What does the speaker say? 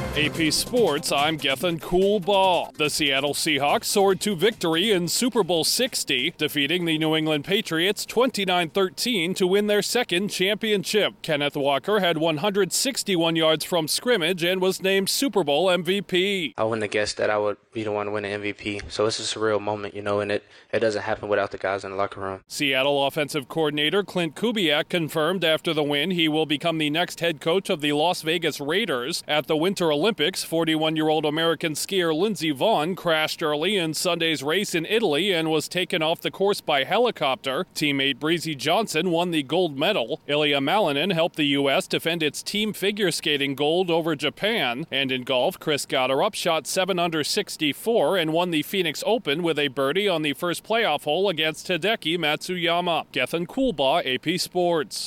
AP Sports, I'm Gethin Coolbaugh. The Seattle Seahawks soared to victory in Super Bowl 60, defeating the New England Patriots 29-13 to win their second championship. Kenneth Walker had 161 yards from scrimmage and was named Super Bowl MVP. I wouldn't have guessed that I would be the one to win the MVP, so it's a surreal moment, and it doesn't happen without the guys in the locker room. Seattle offensive coordinator Clint Kubiak confirmed after the win he will become the next head coach of the Las Vegas Raiders. At the Winter Olympics, 41-year-old American skier Lindsey Vonn crashed early in Sunday's race in Italy and was taken off the course by helicopter. Teammate Breezy Johnson won the gold medal. Ilya Malinin helped the U.S. defend its team figure skating gold over Japan. And in golf, Chris Gotterup shot 7 under 64 and won the Phoenix Open with a birdie on the first playoff hole against Hideki Matsuyama. Gethin Coolbaugh, AP Sports.